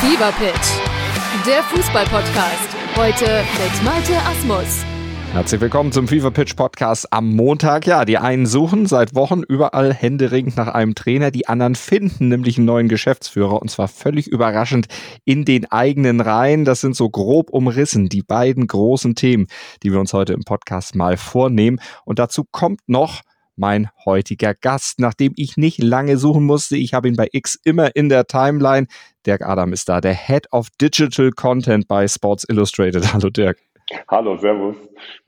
Fever Pitch, der Fußball-Podcast. Heute mit Malte Asmus. Herzlich willkommen zum Fever Pitch Podcast am Montag. Ja, die einen suchen seit Wochen überall händeringend nach einem Trainer, die anderen finden nämlich einen neuen Geschäftsführer und zwar völlig überraschend in den eigenen Reihen. Das sind so grob umrissen die beiden großen Themen, die wir uns heute im Podcast mal vornehmen. Und dazu kommt noch mein heutiger Gast, nachdem ich nicht lange suchen musste. Ich habe ihn bei X immer in der Timeline. Dirk Adam ist da, der Head of Digital Content bei Sports Illustrated. Hallo Dirk. Hallo, servus.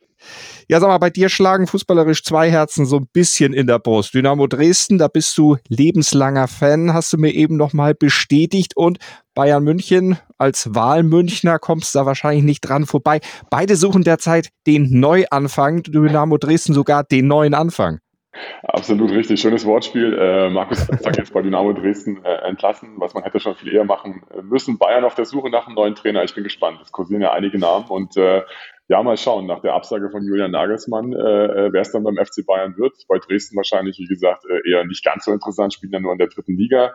Ja, sag mal, bei dir schlagen fußballerisch zwei Herzen so ein bisschen in der Brust. Dynamo Dresden, da bist du lebenslanger Fan, hast du mir eben nochmal bestätigt. Und Bayern München, als Wahlmünchner kommst du da wahrscheinlich nicht dran vorbei. Beide suchen derzeit den Neuanfang, Dynamo Dresden sogar den neuen Anfang. Absolut richtig, schönes Wortspiel. Markus Anfang jetzt bei Dynamo Dresden entlassen, was man hätte schon viel eher machen müssen. Bayern auf der Suche nach einem neuen Trainer. Ich bin gespannt. Es kursieren ja einige Namen und ja, mal schauen. Nach der Absage von Julian Nagelsmann, wer es dann beim FC Bayern wird. Bei Dresden wahrscheinlich, wie gesagt, eher nicht ganz so interessant, spielen ja nur in der dritten Liga.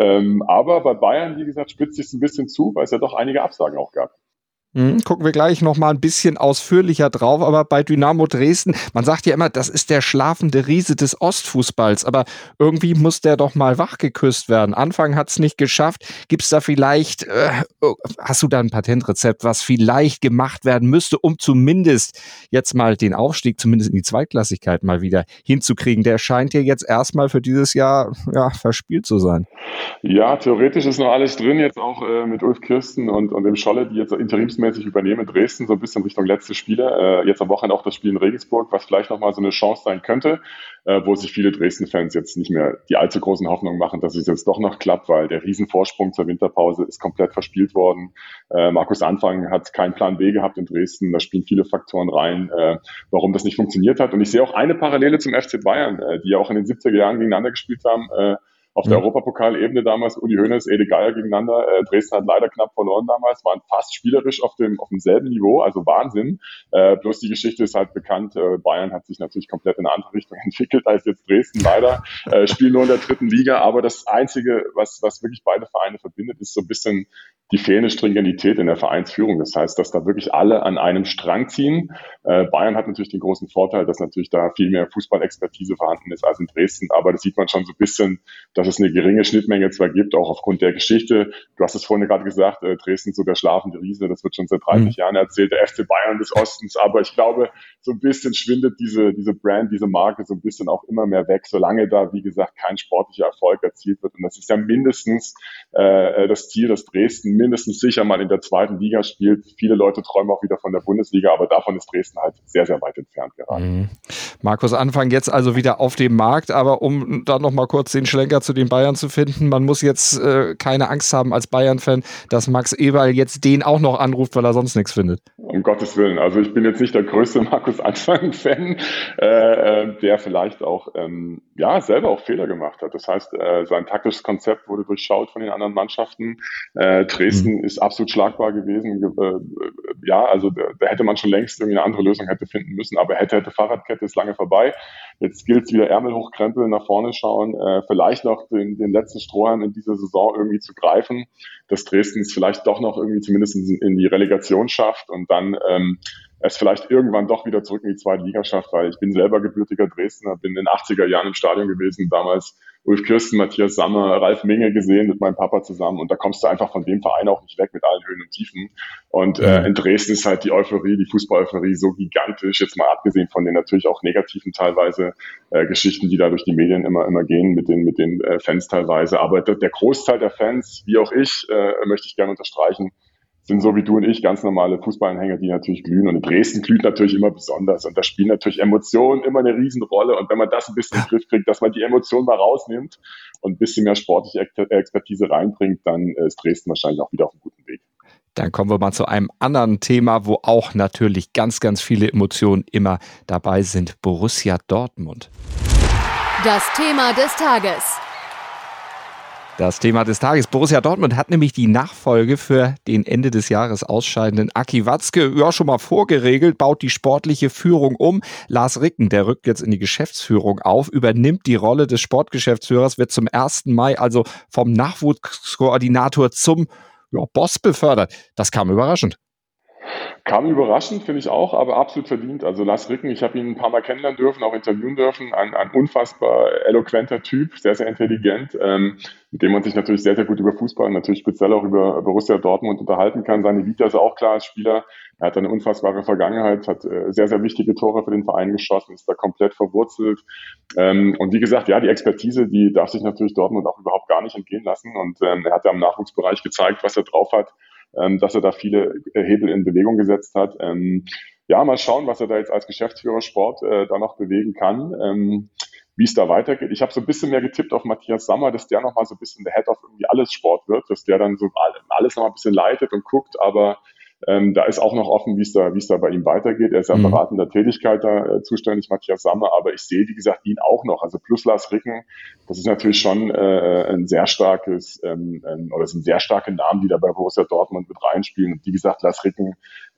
Aber bei Bayern, wie gesagt, spitzt sich ein bisschen zu, weil es ja doch einige Absagen auch gab. Gucken wir gleich noch mal ein bisschen ausführlicher drauf, aber bei Dynamo Dresden, man sagt ja immer, das ist der schlafende Riese des Ostfußballs, aber irgendwie muss der doch mal wachgeküsst werden. Anfang hat es nicht geschafft. Gibt es da vielleicht, hast du da ein Patentrezept, was vielleicht gemacht werden müsste, um zumindest jetzt mal den Aufstieg, zumindest in die Zweitklassigkeit mal wieder hinzukriegen? Der scheint ja jetzt erstmal für dieses Jahr verspielt zu sein. Ja, theoretisch ist noch alles drin, jetzt auch mit Ulf Kirsten und dem Scholle, die jetzt interimsmäßig übernehmen in Dresden, so ein bisschen Richtung letzte Spiele. Jetzt am Wochenende auch das Spiel in Regensburg, was vielleicht nochmal so eine Chance sein könnte, wo sich viele Dresden-Fans jetzt nicht mehr die allzu großen Hoffnungen machen, dass es jetzt doch noch klappt, weil der Riesenvorsprung zur Winterpause ist komplett verspielt worden. Markus Anfang hat keinen Plan B gehabt in Dresden, da spielen viele Faktoren rein, warum das nicht funktioniert hat. Und ich sehe auch eine Parallele zum FC Bayern, die ja auch in den 70er Jahren gegeneinander gespielt haben, auf der Europapokalebene damals, Uli Hoeneß, Ede Geier gegeneinander. Dresden hat leider knapp verloren damals, waren fast spielerisch auf demselben Niveau, also Wahnsinn. Bloß die Geschichte ist halt bekannt. Bayern hat sich natürlich komplett in eine andere Richtung entwickelt als jetzt Dresden, leider. Spielen nur in der dritten Liga, aber das Einzige, was wirklich beide Vereine verbindet, ist so ein bisschen die fehlende Stringentität in der Vereinsführung. Das heißt, dass da wirklich alle an einem Strang ziehen. Bayern hat natürlich den großen Vorteil, dass natürlich da viel mehr Fußballexpertise vorhanden ist als in Dresden, aber das sieht man schon so ein bisschen, dass es eine geringe Schnittmenge zwar gibt, auch aufgrund der Geschichte. Du hast es vorhin gerade gesagt, Dresden so der schlafende Riese, das wird schon seit 30 Jahren erzählt, der FC Bayern des Ostens, aber ich glaube, so ein bisschen schwindet diese Brand, diese Marke so ein bisschen auch immer mehr weg, solange da, wie gesagt, kein sportlicher Erfolg erzielt wird. Und das ist ja mindestens das Ziel, dass Dresden mindestens sicher mal in der zweiten Liga spielt. Viele Leute träumen auch wieder von der Bundesliga, aber davon ist Dresden halt sehr, sehr weit entfernt gerade. Markus Anfang jetzt also wieder auf dem Markt, aber um da noch mal kurz den Schlenker zu den Bayern zu finden, man muss jetzt keine Angst haben als Bayern-Fan, dass Max Eberl jetzt den auch noch anruft, weil er sonst nichts findet. Um Gottes Willen. Also ich bin jetzt nicht der größte Markus Anfang-Fan, der vielleicht auch selber auch Fehler gemacht hat. Das heißt, sein taktisches Konzept wurde durchschaut von den anderen Mannschaften. Dresden ist absolut schlagbar gewesen. Also da hätte man schon längst irgendwie eine andere Lösung hätte finden müssen, aber hätte Fahrradkette ist lange vorbei. Jetzt gilt es wieder Ärmel hochkrempeln, nach vorne schauen, vielleicht noch den letzten Strohhalm in dieser Saison irgendwie zu greifen, dass Dresden es vielleicht doch noch irgendwie zumindest in die Relegation schafft und dann es vielleicht irgendwann doch wieder zurück in die zweite Liga schafft, weil ich bin selber gebürtiger Dresdner, bin in den 80er Jahren im Stadion gewesen, damals Ulf Kirsten, Matthias Sammer, Ralf Minge gesehen mit meinem Papa zusammen und da kommst du einfach von dem Verein auch nicht weg mit allen Höhen und Tiefen und in Dresden ist halt die Euphorie, die Fußball-Euphorie so gigantisch, jetzt mal abgesehen von den natürlich auch negativen teilweise Geschichten, die da durch die Medien immer gehen mit den Fans teilweise, aber der Großteil der Fans, wie auch ich, möchte ich gerne unterstreichen, sind so wie du und ich ganz normale Fußballanhänger, die natürlich glühen. Und in Dresden glüht natürlich immer besonders. Und da spielen natürlich Emotionen immer eine Riesenrolle. Und wenn man das ein bisschen in den Griff kriegt, dass man die Emotionen mal rausnimmt und ein bisschen mehr sportliche Expertise reinbringt, dann ist Dresden wahrscheinlich auch wieder auf einem guten Weg. Dann kommen wir mal zu einem anderen Thema, wo auch natürlich ganz, ganz viele Emotionen immer dabei sind. Borussia Dortmund. Das Thema des Tages. Das Thema des Tages. Borussia Dortmund hat nämlich die Nachfolge für den Ende des Jahres ausscheidenden Aki Watzke schon mal vorgeregelt, baut die sportliche Führung um. Lars Ricken, der rückt jetzt in die Geschäftsführung auf, übernimmt die Rolle des Sportgeschäftsführers, wird zum 1. Mai also vom Nachwuchskoordinator zum Boss befördert. Das kam überraschend. Kam überraschend, finde ich auch, aber absolut verdient. Also Lars Ricken, ich habe ihn ein paar Mal kennenlernen dürfen, auch interviewen dürfen. Ein unfassbar eloquenter Typ, sehr, sehr intelligent, mit dem man sich natürlich sehr, sehr gut über Fußball, natürlich speziell auch über Borussia Dortmund unterhalten kann. Seine Vita ist auch klar als Spieler. Er hat eine unfassbare Vergangenheit, hat sehr, sehr wichtige Tore für den Verein geschossen, ist da komplett verwurzelt. Und wie gesagt, ja, die Expertise, die darf sich natürlich Dortmund auch überhaupt gar nicht entgehen lassen. Und er hat ja im Nachwuchsbereich gezeigt, was er drauf hat, dass er da viele Hebel in Bewegung gesetzt hat. Ja, mal schauen, was er da jetzt als Geschäftsführer Sport da noch bewegen kann, wie es da weitergeht. Ich habe so ein bisschen mehr getippt auf Matthias Sammer, dass der nochmal so ein bisschen der Head of irgendwie alles Sport wird, dass der dann so alles nochmal ein bisschen leitet und guckt, aber da ist auch noch offen, wie es da bei ihm weitergeht. Er ist ja beratender Tätigkeit da zuständig, Matthias Sammer, aber ich sehe, wie gesagt, ihn auch noch. Also plus Lars Ricken, das ist natürlich schon ein sehr starkes, oder es sind sehr starke Namen, die da bei Borussia Dortmund mit reinspielen. Und wie gesagt, Lars Ricken,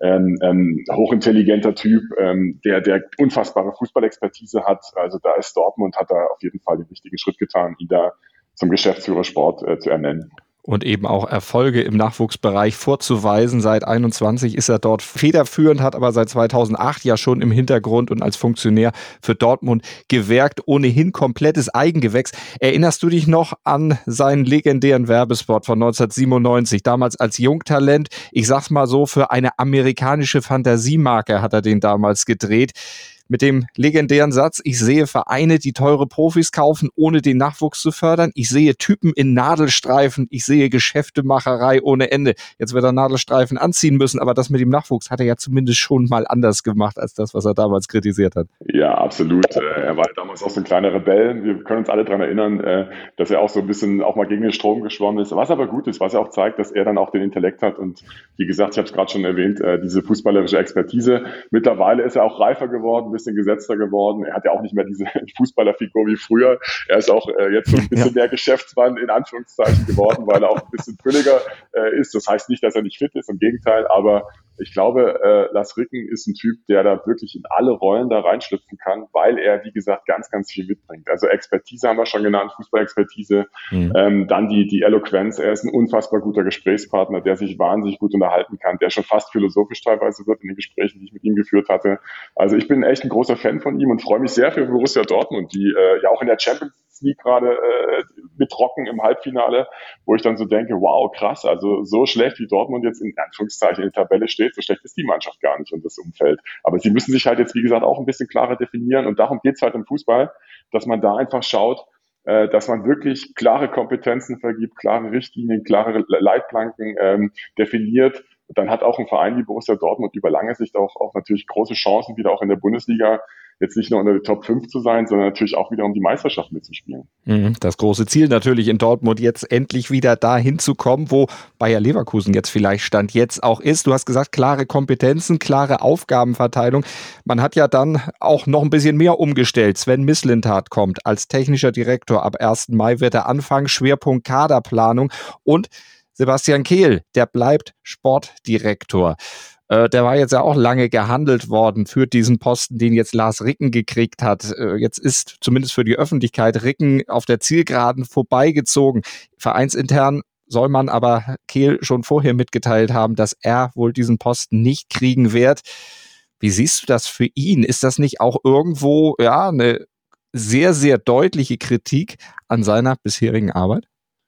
hochintelligenter Typ, der unfassbare Fußballexpertise hat. Also da ist Dortmund, hat da auf jeden Fall den richtigen Schritt getan, ihn da zum Geschäftsführer Sport zu ernennen. Und eben auch Erfolge im Nachwuchsbereich vorzuweisen. Seit 21 ist er dort federführend, hat aber seit 2008 ja schon im Hintergrund und als Funktionär für Dortmund gewerkt. Ohnehin komplettes Eigengewächs. Erinnerst du dich noch an seinen legendären Werbespot von 1997? Damals als Jungtalent, ich sag's mal so, für eine amerikanische Fantasiemarke hat er den damals gedreht. Mit dem legendären Satz: Ich sehe Vereine, die teure Profis kaufen, ohne den Nachwuchs zu fördern. Ich sehe Typen in Nadelstreifen. Ich sehe Geschäftemacherei ohne Ende. Jetzt wird er Nadelstreifen anziehen müssen, aber das mit dem Nachwuchs hat er ja zumindest schon mal anders gemacht als das, was er damals kritisiert hat. Ja, absolut. Er war damals auch so ein kleiner Rebell. Wir können uns alle daran erinnern, dass er auch so ein bisschen auch mal gegen den Strom geschwommen ist. Was aber gut ist, was er auch zeigt, dass er dann auch den Intellekt hat. Und wie gesagt, ich habe es gerade schon erwähnt, diese fußballerische Expertise. Mittlerweile ist er auch reifer geworden, bisschen gesetzter geworden. Er hat ja auch nicht mehr diese Fußballerfigur wie früher. Er ist auch jetzt so ein bisschen mehr Geschäftsmann in Anführungszeichen geworden, weil er auch ein bisschen fülliger ist. Das heißt nicht, dass er nicht fit ist, im Gegenteil, aber ich glaube, Lars Ricken ist ein Typ, der da wirklich in alle Rollen da reinschlüpfen kann, weil er, wie gesagt, ganz, ganz viel mitbringt. Also Expertise haben wir schon genannt, Fußballexpertise, dann die Eloquenz. Er ist ein unfassbar guter Gesprächspartner, der sich wahnsinnig gut unterhalten kann, der schon fast philosophisch teilweise wird in den Gesprächen, die ich mit ihm geführt hatte. Also ich bin echt ein großer Fan von ihm und freue mich sehr für Borussia Dortmund, die ja auch in der Champions League gerade mitrocken im Halbfinale, wo ich dann so denke, wow, krass, also so schlecht wie Dortmund jetzt in Anführungszeichen in der Tabelle steht, so schlecht ist die Mannschaft gar nicht und das Umfeld. Aber sie müssen sich halt jetzt, wie gesagt, auch ein bisschen klarer definieren und darum geht's halt im Fußball, dass man da einfach schaut, dass man wirklich klare Kompetenzen vergibt, klare Richtlinien, klare Leitplanken definiert. Dann hat auch ein Verein wie Borussia Dortmund über lange Sicht auch natürlich große Chancen, wieder auch in der Bundesliga jetzt nicht nur unter der Top 5 zu sein, sondern natürlich auch wieder um die Meisterschaft mitzuspielen. Das große Ziel natürlich in Dortmund, jetzt endlich wieder dahin zu kommen, wo Bayer Leverkusen jetzt vielleicht Stand jetzt auch ist. Du hast gesagt, klare Kompetenzen, klare Aufgabenverteilung. Man hat ja dann auch noch ein bisschen mehr umgestellt. Sven Mislintat kommt als technischer Direktor. Ab 1. Mai wird er anfangen, Schwerpunkt Kaderplanung. Und Sebastian Kehl, der bleibt Sportdirektor. Der war jetzt ja auch lange gehandelt worden für diesen Posten, den jetzt Lars Ricken gekriegt hat. Jetzt ist zumindest für die Öffentlichkeit Ricken auf der Zielgeraden vorbeigezogen. Vereinsintern soll man aber Kehl schon vorher mitgeteilt haben, dass er wohl diesen Posten nicht kriegen wird. Wie siehst du das für ihn? Ist das nicht auch irgendwo eine sehr, sehr deutliche Kritik an seiner bisherigen Arbeit?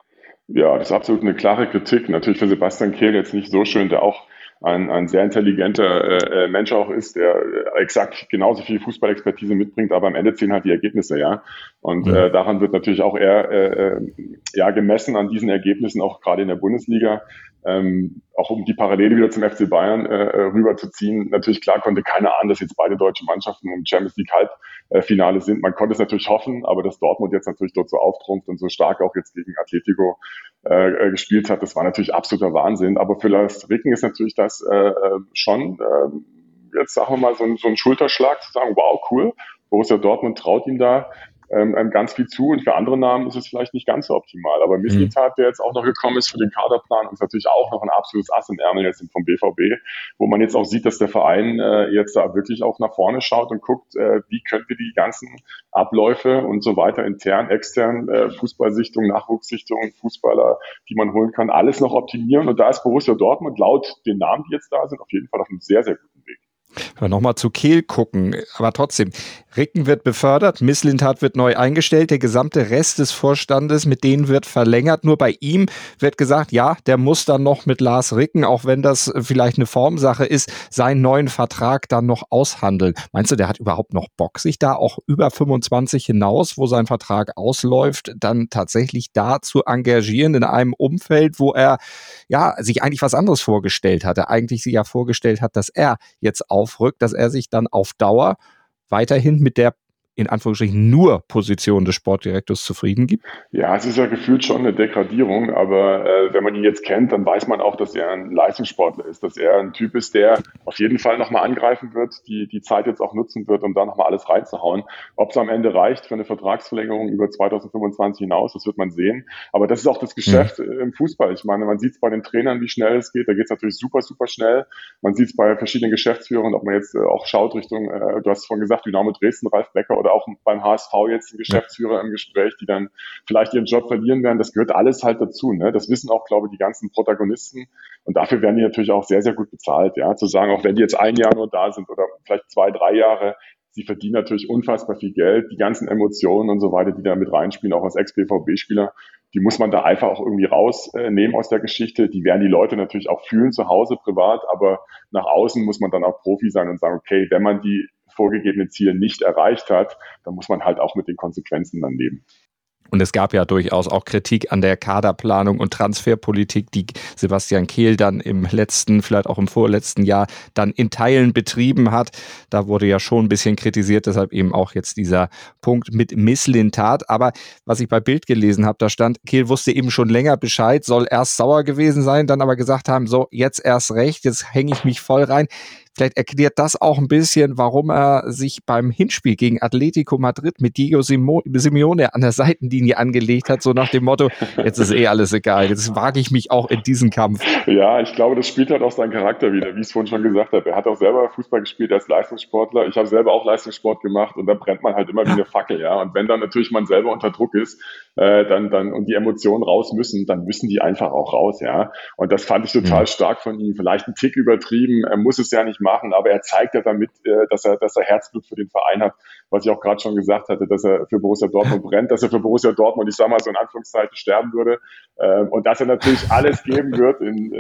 Ja, das ist absolut eine klare Kritik. Natürlich für Sebastian Kehl jetzt nicht so schön, der auch ein sehr intelligenter Mensch auch ist, der exakt genauso viel Fußballexpertise mitbringt, aber am Ende zählen halt die Ergebnisse, ja. Und daran wird natürlich auch er gemessen an diesen Ergebnissen, auch gerade in der Bundesliga. Auch um die Parallele wieder zum FC Bayern rüberzuziehen. Natürlich, klar, konnte keiner ahnen, dass jetzt beide deutsche Mannschaften im Champions League Halbfinale sind. Man konnte es natürlich hoffen, aber dass Dortmund jetzt natürlich dort so auftrumpft und so stark auch jetzt gegen Atletico gespielt hat, das war natürlich absoluter Wahnsinn. Aber für Lars Ricken ist natürlich das schon, jetzt sagen wir mal, so ein Schulterschlag zu sagen, wow, cool, Borussia Dortmund traut ihm da. ganz viel zu, und für andere Namen ist es vielleicht nicht ganz so optimal. Aber Mislintat, der jetzt auch noch gekommen ist für den Kaderplan, ist natürlich auch noch ein absolutes Ass im Ärmel jetzt vom BVB, wo man jetzt auch sieht, dass der Verein jetzt da wirklich auch nach vorne schaut und guckt, wie können wir die ganzen Abläufe und so weiter, intern, extern, Fußballsichtung, Nachwuchssichtung, Fußballer, die man holen kann, alles noch optimieren. Und da ist Borussia Dortmund laut den Namen, die jetzt da sind, auf jeden Fall auf einem sehr, sehr guten Weg. Wenn wir nochmal zu Kehl gucken, aber trotzdem, Ricken wird befördert, Mislintat wird neu eingestellt, der gesamte Rest des Vorstandes, mit denen wird verlängert. Nur bei ihm wird gesagt, ja, der muss dann noch mit Lars Ricken, auch wenn das vielleicht eine Formsache ist, seinen neuen Vertrag dann noch aushandeln. Meinst du, der hat überhaupt noch Bock, sich da auch über 25 hinaus, wo sein Vertrag ausläuft, dann tatsächlich da zu engagieren in einem Umfeld, wo er ja sich eigentlich was anderes vorgestellt hatte, eigentlich sich ja vorgestellt hat, dass er jetzt aufrückt, dass er sich dann auf Dauer weiterhin mit der in Anführungsstrichen nur Position des Sportdirektors zufrieden gibt? Ja, es ist ja gefühlt schon eine Degradierung, aber wenn man ihn jetzt kennt, dann weiß man auch, dass er ein Leistungssportler ist, dass er ein Typ ist, der auf jeden Fall nochmal angreifen wird, die Zeit jetzt auch nutzen wird, um da nochmal alles reinzuhauen. Ob es am Ende reicht für eine Vertragsverlängerung über 2025 hinaus, das wird man sehen. Aber das ist auch das Geschäft im Fußball. Ich meine, man sieht es bei den Trainern, wie schnell es geht. Da geht es natürlich super, super schnell. Man sieht es bei verschiedenen Geschäftsführern, ob man jetzt auch schaut Richtung, du hast vorhin gesagt, Dynamo Dresden, Ralf Becker, oder auch beim HSV jetzt ein Geschäftsführer im Gespräch, die dann vielleicht ihren Job verlieren werden. Das gehört alles halt dazu. Ne? Das wissen auch, glaube ich, die ganzen Protagonisten. Und dafür werden die natürlich auch sehr, sehr gut bezahlt. Ja? Zu sagen, auch wenn die jetzt ein Jahr nur da sind oder vielleicht 2, 3 Jahre, sie verdienen natürlich unfassbar viel Geld. Die ganzen Emotionen und so weiter, die da mit reinspielen, auch als Ex-BVB-Spieler, die muss man da einfach auch irgendwie rausnehmen aus der Geschichte. Die werden die Leute natürlich auch fühlen, zu Hause, privat, aber nach außen muss man dann auch Profi sein und sagen, okay, wenn man die vorgegebenen Ziele nicht erreicht hat, dann muss man halt auch mit den Konsequenzen dann leben. Und es gab ja durchaus auch Kritik an der Kaderplanung und Transferpolitik, die Sebastian Kehl dann im letzten, vielleicht auch im vorletzten Jahr dann in Teilen betrieben hat. Da wurde ja schon ein bisschen kritisiert, deshalb eben auch jetzt dieser Punkt mit Mislintat. Aber was ich bei Bild gelesen habe, da stand, Kehl wusste eben schon länger Bescheid, soll erst sauer gewesen sein, dann aber gesagt haben, so, jetzt erst recht, jetzt hänge ich mich voll rein. Vielleicht erklärt das auch ein bisschen, warum er sich beim Hinspiel gegen Atletico Madrid mit Diego Simeone an der Seitenlinie angelegt hat, so nach dem Motto, jetzt ist alles egal, jetzt wage ich mich auch in diesen Kampf. Ja, ich glaube, das spielt halt auch seinen Charakter wieder, wie ich es vorhin schon gesagt habe. Er hat auch selber Fußball gespielt als Leistungssportler. Ich habe selber auch Leistungssport gemacht und da brennt man halt immer wie eine Fackel, ja. Und wenn dann natürlich man selber unter Druck ist, dann und die Emotionen raus müssen, dann müssen die einfach auch raus, ja. Und das fand ich total stark von ihm. Vielleicht ein Tick übertrieben, er muss es ja nicht machen, aber er zeigt ja damit, dass er Herzblut für den Verein hat, was ich auch gerade schon gesagt hatte, dass er für Borussia Dortmund brennt, dass er für Borussia Dortmund, ich sag mal so in Anführungszeichen, sterben würde, und dass er natürlich alles geben wird im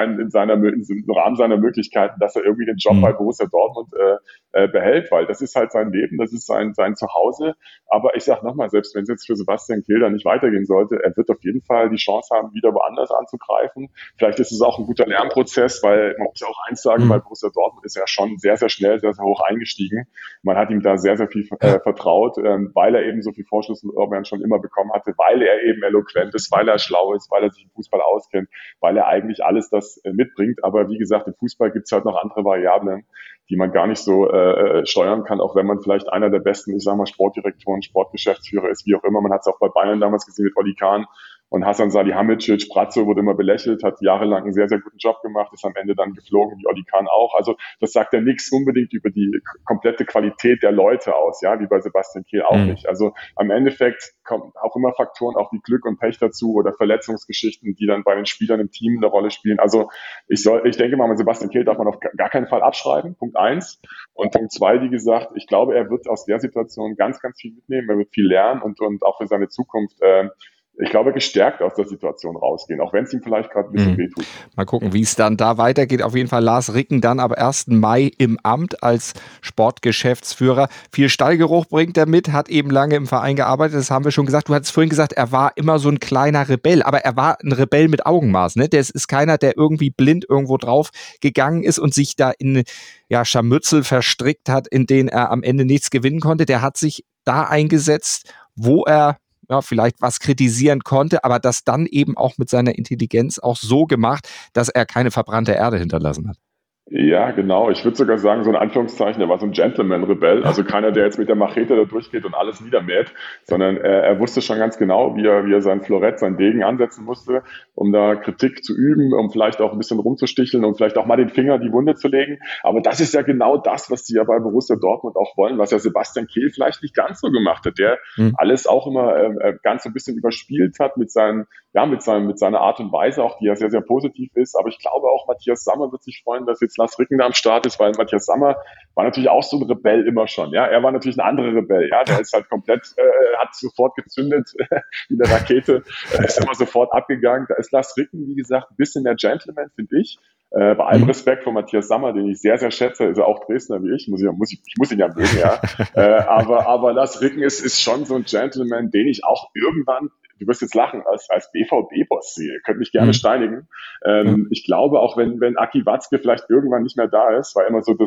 Rahmen seiner Möglichkeiten, dass er irgendwie den Job bei Borussia Dortmund behält, weil das ist halt sein Leben, das ist sein Zuhause. Aber ich sage nochmal, selbst wenn es jetzt für Sebastian Kehl da nicht weitergehen sollte, er wird auf jeden Fall die Chance haben, wieder woanders anzugreifen. Vielleicht ist es auch ein guter Lernprozess, weil man muss ja auch eins sagen, bei Borussia Dortmund ist er schon sehr, sehr schnell, sehr, sehr hoch eingestiegen. Man hat ihm da sehr, sehr viel vertraut, weil er eben so viel Vorschusslorbeeren schon immer bekommen hatte, weil er eben eloquent ist, weil er schlau ist, weil er sich im Fußball auskennt, weil er eigentlich alles das mitbringt. Aber wie gesagt, im Fußball gibt es halt noch andere Variablen, die man gar nicht so steuern kann, auch wenn man vielleicht einer der besten, ich sag mal, Sportdirektoren, Sportgeschäftsführer ist, wie auch immer. Man hat es auch bei Bayern damals gesehen mit Oli Kahn und Hasan Salihamidzic. Brazzo wurde immer belächelt, hat jahrelang einen sehr, sehr guten Job gemacht, ist am Ende dann geflogen, wie Oli Kahn auch. Also das sagt ja nichts unbedingt über die komplette Qualität der Leute aus, ja, wie bei Sebastian Kehl auch nicht. Also am Endeffekt kommen auch immer Faktoren, auch wie Glück und Pech dazu oder Verletzungsgeschichten, die dann bei den Spielern im Team eine Rolle spielen. Also ich denke mal, mit Sebastian Kehl darf man auf gar keinen Fall abschreiben, Punkt 1. Und Punkt 2, wie gesagt, ich glaube, er wird aus der Situation ganz, ganz viel mitnehmen, er wird viel lernen und auch für seine Zukunft ich glaube, gestärkt aus der Situation rausgehen, auch wenn es ihm vielleicht gerade ein bisschen wehtut. Mal gucken, wie es dann da weitergeht. Auf jeden Fall Lars Ricken dann ab 1. Mai im Amt als Sportgeschäftsführer. Viel Stallgeruch bringt er mit, hat eben lange im Verein gearbeitet, das haben wir schon gesagt. Du hattest vorhin gesagt, er war immer so ein kleiner Rebell, aber er war ein Rebell mit Augenmaß. Ne? Der ist keiner, der irgendwie blind irgendwo drauf gegangen ist und sich da in Scharmützel verstrickt hat, in denen er am Ende nichts gewinnen konnte. Der hat sich da eingesetzt, wo er vielleicht was kritisieren konnte, aber das dann eben auch mit seiner Intelligenz auch so gemacht, dass er keine verbrannte Erde hinterlassen hat. Ja, genau. Ich würde sogar sagen, so in Anführungszeichen, er war so ein Gentleman-Rebell. Also keiner, der jetzt mit der Machete da durchgeht und alles niedermäht, sondern er wusste schon ganz genau, wie er sein Florett, sein Degen ansetzen musste, um da Kritik zu üben, um vielleicht auch ein bisschen rumzusticheln und vielleicht auch mal den Finger in die Wunde zu legen. Aber das ist ja genau das, was sie ja bei Borussia Dortmund auch wollen, was ja Sebastian Kehl vielleicht nicht ganz so gemacht hat, der alles auch immer ganz so ein bisschen überspielt hat mit seiner Art und Weise, auch die ja sehr, sehr positiv ist. Aber ich glaube auch, Matthias Sammer wird sich freuen, dass jetzt Lars Ricken da am Start ist, weil Matthias Sammer war natürlich auch so ein Rebell immer schon. Ja, er war natürlich ein anderer Rebell. Ja, der ist halt komplett, hat sofort gezündet wie eine Rakete, ist immer sofort abgegangen. Da ist Lars Ricken, wie gesagt, ein bisschen mehr Gentleman, finde ich. Bei allem Respekt vor Matthias Sammer, den ich sehr, sehr schätze, ist er auch Dresdner wie ich, ich muss ihn ja mögen, ja. Aber Lars Ricken ist schon so ein Gentleman, den ich auch irgendwann, du wirst jetzt lachen, als BVB-Boss sehe. Ihr könnt mich gerne steinigen. Ich glaube, auch wenn Aki Watzke vielleicht irgendwann nicht mehr da ist, war immer so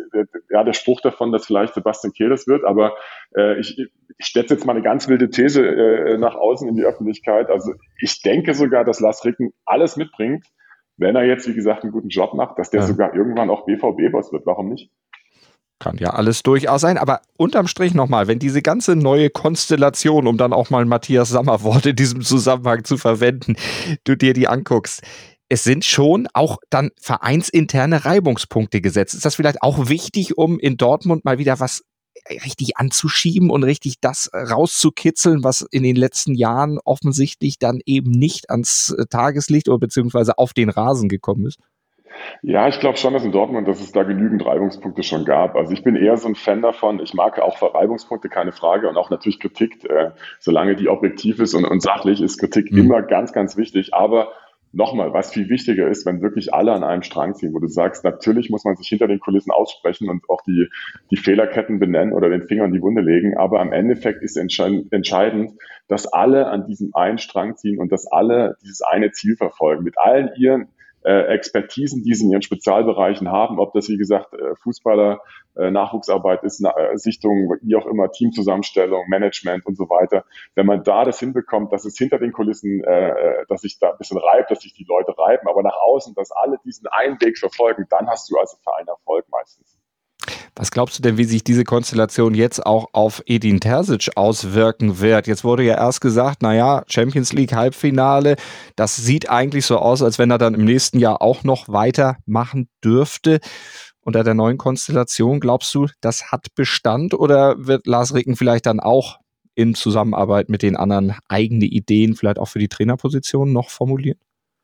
der Spruch davon, dass vielleicht Sebastian Kehl das wird, aber ich setze jetzt mal eine ganz wilde These nach außen in die Öffentlichkeit. Also ich denke sogar, dass Lars Ricken alles mitbringt, wenn er jetzt, wie gesagt, einen guten Job macht, dass der sogar irgendwann auch BVB-Boss wird. Warum nicht? Kann ja alles durchaus sein, aber unterm Strich nochmal, wenn diese ganze neue Konstellation, um dann auch mal Matthias Sammer Wort in diesem Zusammenhang zu verwenden, du dir die anguckst, es sind schon auch dann vereinsinterne Reibungspunkte gesetzt. Ist das vielleicht auch wichtig, um in Dortmund mal wieder was richtig anzuschieben und richtig das rauszukitzeln, was in den letzten Jahren offensichtlich dann eben nicht ans Tageslicht oder beziehungsweise auf den Rasen gekommen ist? Ja, ich glaube schon, dass es da genügend Reibungspunkte schon gab. Also ich bin eher so ein Fan davon. Ich mag auch Reibungspunkte, keine Frage. Und auch natürlich Kritik, solange die objektiv ist und sachlich, ist Kritik immer ganz, ganz wichtig. Aber nochmal, was viel wichtiger ist, wenn wirklich alle an einem Strang ziehen, wo du sagst, natürlich muss man sich hinter den Kulissen aussprechen und auch die Fehlerketten benennen oder den Finger in die Wunde legen. Aber am Endeffekt ist entscheidend, dass alle an diesem einen Strang ziehen und dass alle dieses eine Ziel verfolgen. Mit allen ihren Expertisen, die sie in ihren Spezialbereichen haben, ob das, wie gesagt, Fußballer, Nachwuchsarbeit ist, Sichtung, wie auch immer, Teamzusammenstellung, Management und so weiter. Wenn man da das hinbekommt, dass es hinter den Kulissen, dass sich da ein bisschen reibt, dass sich die Leute reiben, aber nach außen, dass alle diesen einen Weg verfolgen, dann hast du als Verein Erfolg meistens. Was glaubst du denn, wie sich diese Konstellation jetzt auch auf Edin Terzic auswirken wird? Jetzt wurde ja erst gesagt, Champions League Halbfinale, das sieht eigentlich so aus, als wenn er dann im nächsten Jahr auch noch weitermachen dürfte. Unter der neuen Konstellation, glaubst du, das hat Bestand oder wird Lars Ricken vielleicht dann auch in Zusammenarbeit mit den anderen eigene Ideen vielleicht auch für die Trainerposition noch formulieren?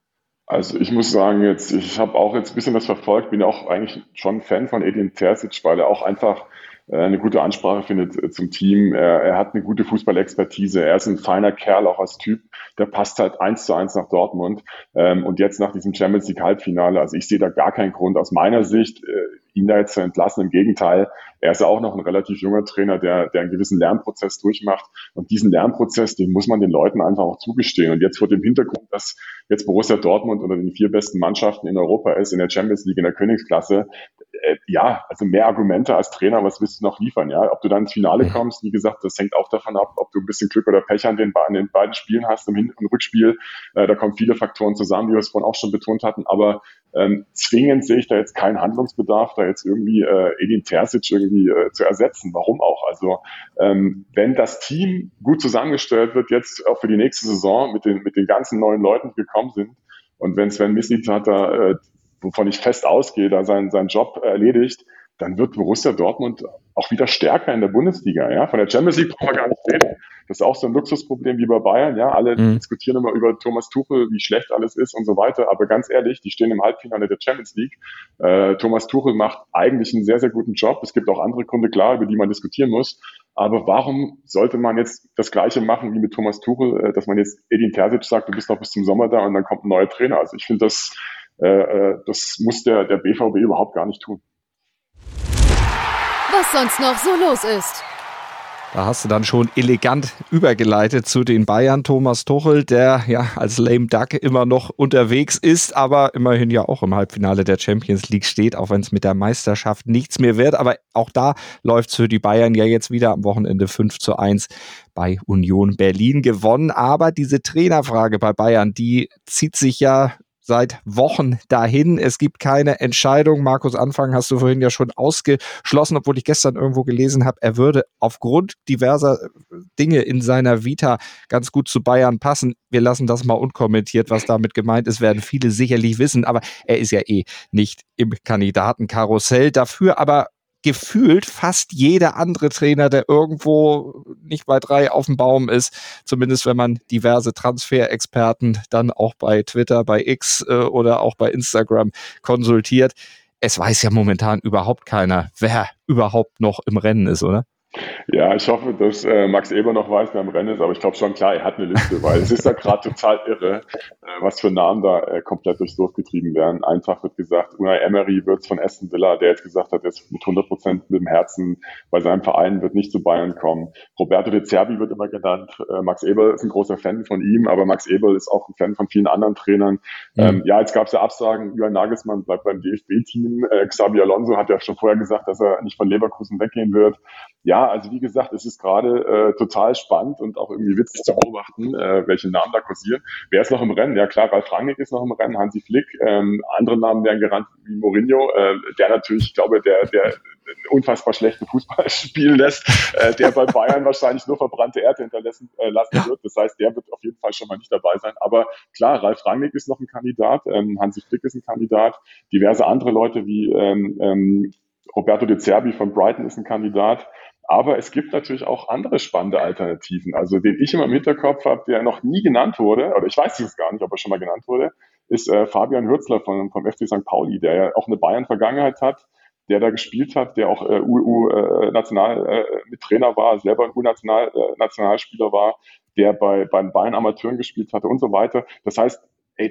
Also ich muss sagen, ich habe auch jetzt ein bisschen das verfolgt, bin auch eigentlich schon ein Fan von Edin Terzic, weil er auch einfach eine gute Ansprache findet zum Team. Er hat eine gute Fußballexpertise. Er ist ein feiner Kerl, auch als Typ. Der passt halt 1:1 nach Dortmund. Und jetzt nach diesem Champions League Halbfinale, also ich sehe da gar keinen Grund aus meiner Sicht, ihn da jetzt zu entlassen. Im Gegenteil, er ist ja auch noch ein relativ junger Trainer, der einen gewissen Lernprozess durchmacht. Und diesen Lernprozess, den muss man den Leuten einfach auch zugestehen. Und jetzt vor dem Hintergrund, dass jetzt Borussia Dortmund unter den 4 besten Mannschaften in Europa ist, in der Champions League, in der Königsklasse, also mehr Argumente als Trainer, was willst du noch liefern? Ja, ob du dann ins Finale kommst, wie gesagt, das hängt auch davon ab, ob du ein bisschen Glück oder Pech an den beiden Spielen hast, im Hin- und Rückspiel. Da kommen viele Faktoren zusammen, wie wir es vorhin auch schon betont hatten, aber zwingend sehe ich da jetzt keinen Handlungsbedarf, da jetzt irgendwie Edin Terzic irgendwie zu ersetzen. Warum auch? Also wenn das Team gut zusammengestellt wird, jetzt auch für die nächste Saison mit den ganzen neuen Leuten, die gekommen sind, und wenn Sven Mislintat da wovon ich fest ausgehe, da seinen Job erledigt, dann wird Borussia Dortmund auch wieder stärker in der Bundesliga. Ja? Von der Champions League brauchen wir gar nicht reden. Das ist auch so ein Luxusproblem wie bei Bayern. Ja, alle diskutieren immer über Thomas Tuchel, wie schlecht alles ist und so weiter. Aber ganz ehrlich, die stehen im Halbfinale der Champions League. Thomas Tuchel macht eigentlich einen sehr, sehr guten Job. Es gibt auch andere Gründe, klar, über die man diskutieren muss. Aber warum sollte man jetzt das Gleiche machen wie mit Thomas Tuchel, dass man jetzt Edin Terzic sagt, du bist noch bis zum Sommer da und dann kommt ein neuer Trainer? Also ich finde, das muss der BVB überhaupt gar nicht tun. Was sonst noch so los ist. Da hast du dann schon elegant übergeleitet zu den Bayern. Thomas Tuchel, der ja als lame duck immer noch unterwegs ist, aber immerhin ja auch im Halbfinale der Champions League steht, auch wenn es mit der Meisterschaft nichts mehr wird. Aber auch da läuft es für die Bayern ja jetzt wieder am Wochenende 5:1 bei Union Berlin gewonnen. Aber diese Trainerfrage bei Bayern, die zieht sich ja seit Wochen dahin. Es gibt keine Entscheidung. Markus Anfang hast du vorhin ja schon ausgeschlossen, obwohl ich gestern irgendwo gelesen habe, er würde aufgrund diverser Dinge in seiner Vita ganz gut zu Bayern passen. Wir lassen das mal unkommentiert, was damit gemeint ist, werden viele sicherlich wissen, aber er ist ja nicht im Kandidatenkarussell. Dafür aber gefühlt fast jeder andere Trainer, der irgendwo nicht bei 3 auf dem Baum ist, zumindest wenn man diverse Transferexperten dann auch bei Twitter, bei X oder auch bei Instagram konsultiert. Es weiß ja momentan überhaupt keiner, wer überhaupt noch im Rennen ist, oder? Ja, ich hoffe, dass Max Eber noch weiß, wer im Rennen ist, aber ich glaube schon, klar, er hat eine Liste, weil es ist ja gerade total irre, was für Namen da komplett durchs Dorf getrieben werden. Einfach wird gesagt, Unai Emery wird von Aston Villa, der jetzt gesagt hat, er ist mit 100% mit dem Herzen bei seinem Verein, wird nicht zu Bayern kommen. Roberto De Zerbi wird immer genannt. Max Eberl ist ein großer Fan von ihm, aber Max Eberl ist auch ein Fan von vielen anderen Trainern. Ja, jetzt gab es ja Absagen, Julian Nagelsmann bleibt beim DFB-Team. Xabi Alonso hat ja schon vorher gesagt, dass er nicht von Leverkusen weggehen wird. Ja, also wie gesagt, es ist gerade total spannend und auch irgendwie witzig zu beobachten, welche Namen da kursieren. Wer ist noch im Rennen? Ja klar, Ralf Rangnick ist noch im Rennen, Hansi Flick. Andere Namen werden gerannt wie Mourinho, der natürlich, ich glaube, der unfassbar schlechten Fußball spielen lässt, der bei Bayern wahrscheinlich nur verbrannte Erde hinterlassen wird. Das heißt, der wird auf jeden Fall schon mal nicht dabei sein. Aber klar, Ralf Rangnick ist noch ein Kandidat, Hansi Flick ist ein Kandidat, diverse andere Leute wie Roberto De Zerbi von Brighton ist ein Kandidat. Aber es gibt natürlich auch andere spannende Alternativen. Also den ich immer im Hinterkopf habe, der noch nie genannt wurde, oder ich weiß es gar nicht, ob er schon mal genannt wurde, ist Fabian Hürzeler vom FC St. Pauli, der ja auch eine Bayern-Vergangenheit hat, der da gespielt hat, der auch national mit Trainer war, selber ein Nationalspieler war, der bei Bayern Amateuren gespielt hatte und so weiter. Das heißt,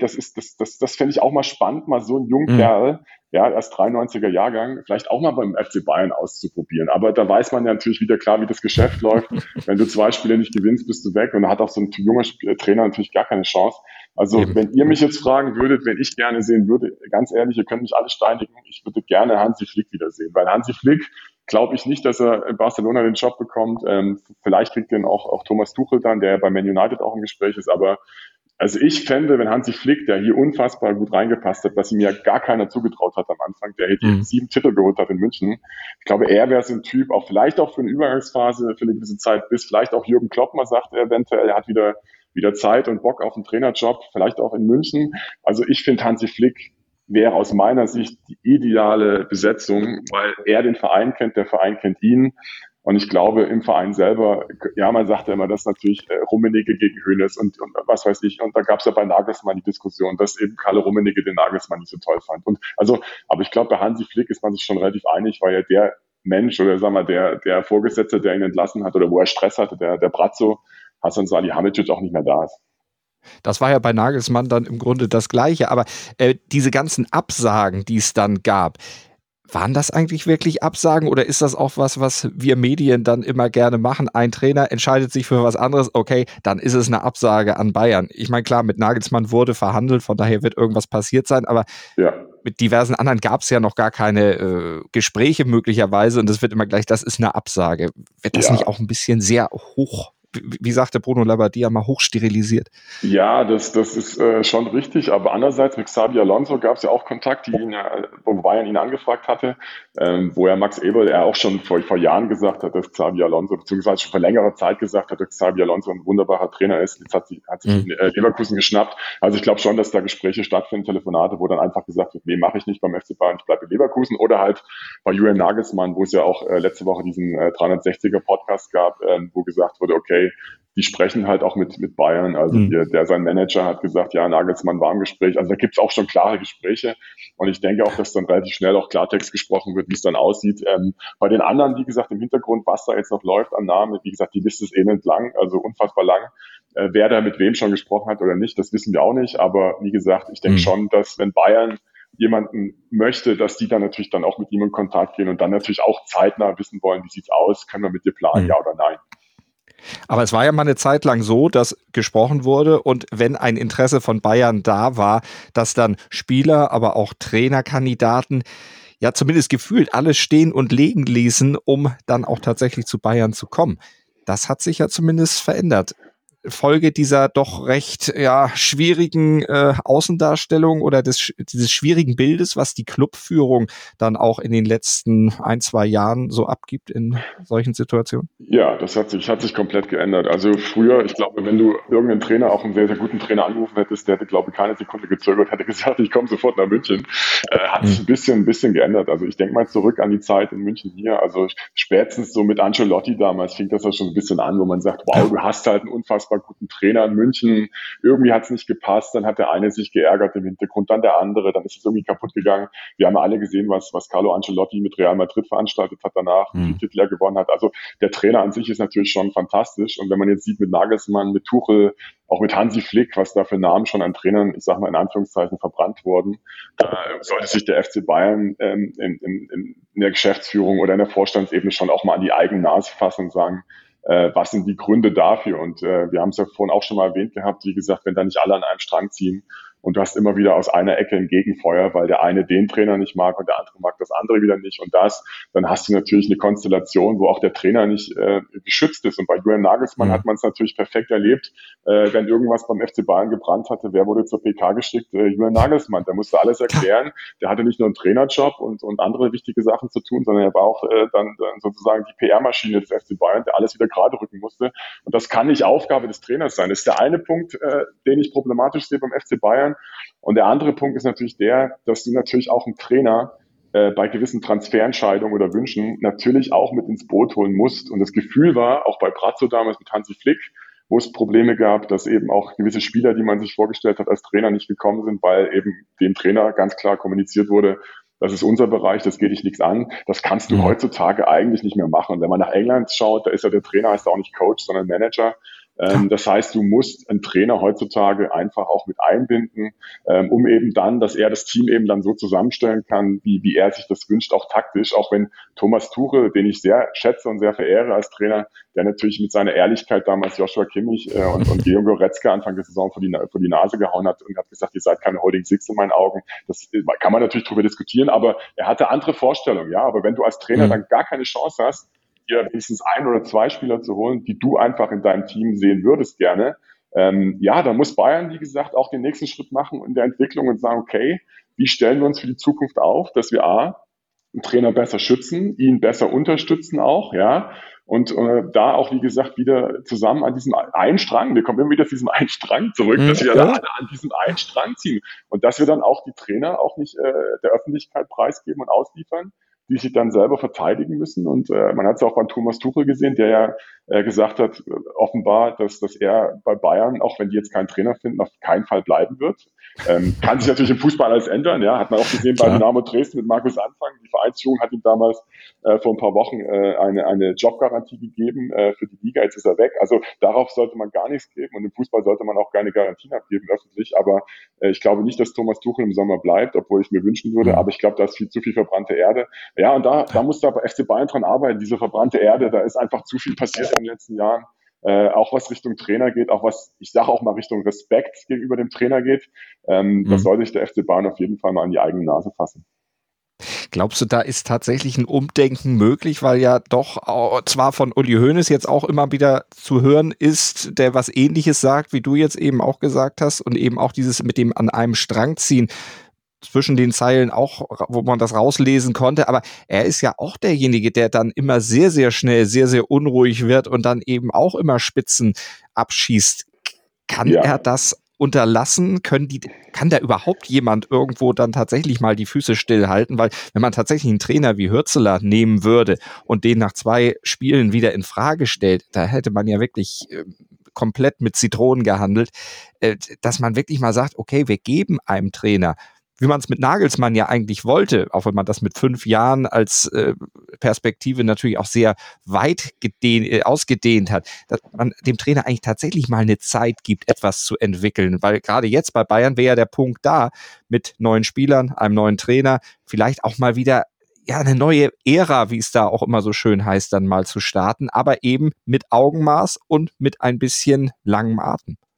das fände ich auch mal spannend, mal so einen jungen Kerl, ja, erst 93er Jahrgang, vielleicht auch mal beim FC Bayern auszuprobieren. Aber da weiß man ja natürlich wieder klar, wie das Geschäft läuft. Wenn du 2 Spiele nicht gewinnst, bist du weg und da hat auch so ein junger Trainer natürlich gar keine Chance. Also wenn ihr mich jetzt fragen würdet, wen ich gerne sehen würde, ganz ehrlich, ihr könnt mich alle steinigen, ich würde gerne Hansi Flick wiedersehen, weil Hansi Flick glaube ich nicht, dass er in Barcelona den Job bekommt. Vielleicht kriegt den auch Thomas Tuchel dann, der bei Man United auch im Gespräch ist, aber also ich fände, wenn Hansi Flick, der hier unfassbar gut reingepasst hat, was ihm ja gar keiner zugetraut hat am Anfang, der hier 7 Titel geholt hat in München. Ich glaube, er wäre so ein Typ, auch vielleicht auch für eine Übergangsphase, für eine gewisse Zeit, bis vielleicht auch Jürgen Klopp mal sagt, eventuell, er hat wieder Zeit und Bock auf einen Trainerjob, vielleicht auch in München. Also ich finde, Hansi Flick wäre aus meiner Sicht die ideale Besetzung, weil er den Verein kennt, der Verein kennt ihn. Und ich glaube, im Verein selber, ja, man sagt ja immer, das ist natürlich Rummenigge gegen Hoeneß und was weiß ich. Und da gab es ja bei Nagelsmann die Diskussion, dass eben Karl Rummenigge den Nagelsmann nicht so toll fand. Und also, aber ich glaube, bei Hansi Flick ist man sich schon relativ einig, weil ja der Mensch oder sagen wir der Vorgesetzte, der ihn entlassen hat oder wo er Stress hatte, der Brazzo, Hasan Salihamidzic auch nicht mehr da ist. Das war ja bei Nagelsmann dann im Grunde das Gleiche. Aber diese ganzen Absagen, die es dann gab, waren das eigentlich wirklich Absagen oder ist das auch was wir Medien dann immer gerne machen? Ein Trainer entscheidet sich für was anderes, okay, dann ist es eine Absage an Bayern. Ich meine, klar, mit Nagelsmann wurde verhandelt, von daher wird irgendwas passiert sein, aber mit diversen anderen gab es ja noch gar keine Gespräche möglicherweise und es wird immer gleich, das ist eine Absage. Wird das nicht auch ein bisschen sehr hoch, wie sagte Bruno Labbadia, mal hochsterilisiert? Ja, das ist schon richtig, aber andererseits mit Xabi Alonso gab es ja auch Kontakt, wo Bayern ihn angefragt hatte, wo ja Max Eberl auch schon vor Jahren gesagt hat, dass Xabi Alonso, beziehungsweise schon vor längerer Zeit gesagt hat, dass Xabi Alonso ein wunderbarer Trainer ist. Jetzt hat sich Leverkusen geschnappt. Also ich glaube schon, dass da Gespräche stattfinden, Telefonate, wo dann einfach gesagt wird, nee, mache ich nicht beim FC Bayern, ich bleibe in Leverkusen. Oder halt bei Julian Nagelsmann, wo es ja auch letzte Woche diesen 360er-Podcast gab, wo gesagt wurde, okay, die sprechen halt auch mit Bayern. Also sein Manager hat gesagt, ja, Nagelsmann war im Gespräch. Also da gibt es auch schon klare Gespräche. Und ich denke auch, dass dann relativ schnell auch Klartext gesprochen wird, wie es dann aussieht. Bei den anderen, wie gesagt, im Hintergrund, was da jetzt noch läuft an Namen, wie gesagt, die Liste ist elend lang, also unfassbar lang. Wer da mit wem schon gesprochen hat oder nicht, das wissen wir auch nicht. Aber wie gesagt, ich denke schon, dass wenn Bayern jemanden möchte, dass die dann natürlich dann auch mit ihm in Kontakt gehen und dann natürlich auch zeitnah wissen wollen, wie sieht's aus, können wir mit dir planen, ja oder nein. Aber es war ja mal eine Zeit lang so, dass gesprochen wurde und wenn ein Interesse von Bayern da war, dass dann Spieler, aber auch Trainerkandidaten ja zumindest gefühlt alles stehen und legen ließen, um dann auch tatsächlich zu Bayern zu kommen. Das hat sich ja zumindest verändert. Folge dieser doch recht schwierigen Außendarstellung oder dieses schwierigen Bildes, was die Clubführung dann auch in den letzten 1-2 Jahren so abgibt in solchen Situationen? Ja, das hat sich komplett geändert. Also früher, ich glaube, wenn du irgendeinen Trainer, auch einen sehr, sehr guten Trainer angerufen hättest, der hätte, glaube ich, keine Sekunde gezögert, hätte gesagt, ich komme sofort nach München. Hat sich ein bisschen geändert. Also ich denke mal zurück an die Zeit in München hier. Also spätestens so mit Ancelotti damals fing das ja schon ein bisschen an, wo man sagt, wow, du hast halt einen unfassbar guten Trainer in München. Irgendwie hat es nicht gepasst. Dann hat der eine sich geärgert im Hintergrund, dann der andere. Dann ist es irgendwie kaputt gegangen. Wir haben ja alle gesehen, was Carlo Ancelotti mit Real Madrid veranstaltet hat danach, wie viel Titel er gewonnen hat. Also der Trainer an sich ist natürlich schon fantastisch. Und wenn man jetzt sieht mit Nagelsmann, mit Tuchel, auch mit Hansi Flick, was da für Namen schon an Trainern, ich sag mal in Anführungszeichen, verbrannt wurden, sollte sich der FC Bayern in der Geschäftsführung oder in der Vorstandsebene schon auch mal an die eigene Nase fassen und sagen, was sind die Gründe dafür? Und wir haben es ja vorhin auch schon mal erwähnt gehabt, wie gesagt, wenn da nicht alle an einem Strang ziehen, und du hast immer wieder aus einer Ecke ein Gegenfeuer, weil der eine den Trainer nicht mag und der andere mag das andere wieder nicht. Und dann hast du natürlich eine Konstellation, wo auch der Trainer nicht geschützt ist. Und bei Julian Nagelsmann hat man es natürlich perfekt erlebt, wenn irgendwas beim FC Bayern gebrannt hatte, wer wurde zur PK geschickt? Julian Nagelsmann. Der musste alles erklären. Der hatte nicht nur einen Trainerjob und andere wichtige Sachen zu tun, sondern er war auch dann sozusagen die PR-Maschine des FC Bayern, der alles wieder gerade rücken musste. Und das kann nicht Aufgabe des Trainers sein. Das ist der eine Punkt, den ich problematisch sehe beim FC Bayern. Und der andere Punkt ist natürlich der, dass du natürlich auch einen Trainer bei gewissen Transferentscheidungen oder Wünschen natürlich auch mit ins Boot holen musst. Und das Gefühl war, auch bei Brazzo damals mit Hansi Flick, wo es Probleme gab, dass eben auch gewisse Spieler, die man sich vorgestellt hat, als Trainer nicht gekommen sind, weil eben dem Trainer ganz klar kommuniziert wurde, das ist unser Bereich, das geht dich nichts an. Das kannst du heutzutage eigentlich nicht mehr machen. Und wenn man nach England schaut, da ist ja der Trainer, heißt auch nicht Coach, sondern Manager. Das heißt, du musst einen Trainer heutzutage einfach auch mit einbinden, um eben dann, dass er das Team eben dann so zusammenstellen kann, wie er sich das wünscht, auch taktisch. Auch wenn Thomas Tuchel, den ich sehr schätze und sehr verehre als Trainer, der natürlich mit seiner Ehrlichkeit damals Joshua Kimmich und Georg Goretzka Anfang der Saison vor die Nase gehauen hat und hat gesagt, ihr seid keine Holding Six in meinen Augen. Das kann man natürlich drüber diskutieren, aber er hatte andere Vorstellungen. Ja, aber wenn du als Trainer dann gar keine Chance hast, dir wenigstens 1 oder 2 Spieler zu holen, die du einfach in deinem Team sehen würdest gerne, da muss Bayern, wie gesagt, auch den nächsten Schritt machen in der Entwicklung und sagen, okay, wie stellen wir uns für die Zukunft auf, dass wir einen Trainer besser schützen, ihn besser unterstützen auch, ja, und da auch, wie gesagt, wieder zusammen an diesem einen Strang, wir kommen immer wieder zu diesem einen Strang zurück, dass wir alle an diesem einen Strang ziehen und dass wir dann auch die Trainer auch nicht der Öffentlichkeit preisgeben und ausliefern, die sich dann selber verteidigen müssen. Und man hat es auch beim Thomas Tuchel gesehen, der ja gesagt hat, offenbar, dass er bei Bayern, auch wenn die jetzt keinen Trainer finden, auf keinen Fall bleiben wird. Kann sich natürlich im Fußball alles ändern. Ja, hat man auch gesehen bei Dynamo Dresden mit Markus Anfang. Die Vereinsführung hat ihm damals vor ein paar Wochen eine Jobgarantie gegeben für die Liga. Jetzt ist er weg. Also darauf sollte man gar nichts geben. Und im Fußball sollte man auch keine Garantien abgeben öffentlich. Aber ich glaube nicht, dass Thomas Tuchel im Sommer bleibt, obwohl ich mir wünschen würde. Aber ich glaube, da ist zu viel verbrannte Erde. Ja, und da muss da bei FC Bayern dran arbeiten. Diese verbrannte Erde, da ist einfach zu viel passiert in den letzten Jahren. Auch was Richtung Trainer geht, auch was, ich sage auch mal Richtung Respekt gegenüber dem Trainer geht. Das sollte sich der FC Bayern auf jeden Fall mal an die eigene Nase fassen. Glaubst du, da ist tatsächlich ein Umdenken möglich, weil ja doch zwar von Uli Hoeneß jetzt auch immer wieder zu hören ist, der was Ähnliches sagt, wie du jetzt eben auch gesagt hast und eben auch dieses mit dem an einem Strang ziehen, zwischen den Zeilen auch, wo man das rauslesen konnte, aber er ist ja auch derjenige, der dann immer sehr, sehr schnell, sehr, sehr unruhig wird und dann eben auch immer Spitzen abschießt. Kann er das unterlassen? Kann da überhaupt jemand irgendwo dann tatsächlich mal die Füße stillhalten? Weil wenn man tatsächlich einen Trainer wie Hürzeler nehmen würde und den nach 2 Spielen wieder in Frage stellt, da hätte man ja wirklich komplett mit Zitronen gehandelt, dass man wirklich mal sagt, okay, wir geben einem Trainer, wie man es mit Nagelsmann ja eigentlich wollte, auch wenn man das mit 5 Jahren als Perspektive natürlich auch sehr weit ausgedehnt hat, dass man dem Trainer eigentlich tatsächlich mal eine Zeit gibt, etwas zu entwickeln, weil gerade jetzt bei Bayern wäre ja der Punkt da, mit neuen Spielern, einem neuen Trainer, vielleicht auch mal wieder eine neue Ära, wie es da auch immer so schön heißt, dann mal zu starten, aber eben mit Augenmaß und mit ein bisschen langem Atem.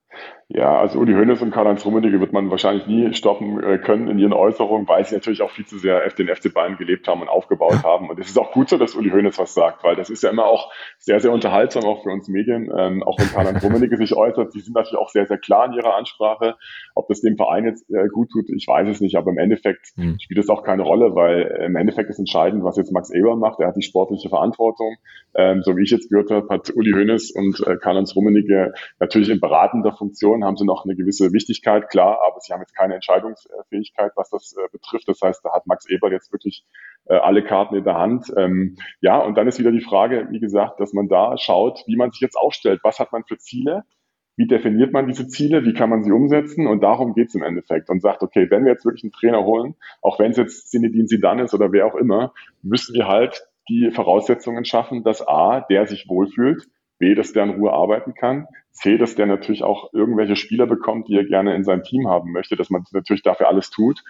Ja, also Uli Hoeneß und Karl-Heinz Rummenigge wird man wahrscheinlich nie stoppen können in ihren Äußerungen, weil sie natürlich auch viel zu sehr den FC Bayern gelebt haben und aufgebaut haben. Und es ist auch gut so, dass Uli Hoeneß was sagt, weil das ist ja immer auch sehr, sehr unterhaltsam, auch für uns Medien. Auch wenn Karl-Heinz Rummenigge sich äußert, die sind natürlich auch sehr, sehr klar in ihrer Ansprache. Ob das dem Verein jetzt gut tut, ich weiß es nicht. Aber im Endeffekt spielt es auch keine Rolle, weil im Endeffekt ist entscheidend, was jetzt Max Eberl macht. Er hat die sportliche Verantwortung. So wie ich jetzt gehört habe, hat Uli Hoeneß und Karl-Heinz Rummenigge natürlich in beratender Funktion haben sie noch eine gewisse Wichtigkeit, klar, aber sie haben jetzt keine Entscheidungsfähigkeit, was das betrifft. Das heißt, da hat Max Eberl jetzt wirklich alle Karten in der Hand. Ja, und dann ist wieder die Frage, wie gesagt, dass man da schaut, wie man sich jetzt aufstellt. Was hat man für Ziele? Wie definiert man diese Ziele? Wie kann man sie umsetzen? Und darum geht es im Endeffekt. Und sagt, okay, wenn wir jetzt wirklich einen Trainer holen, auch wenn es jetzt Zinedine Zidane ist oder wer auch immer, müssen wir halt die Voraussetzungen schaffen, dass A, der sich wohlfühlt, B, dass der in Ruhe arbeiten kann, C, dass der natürlich auch irgendwelche Spieler bekommt, die er gerne in seinem Team haben möchte, dass man natürlich dafür alles tut.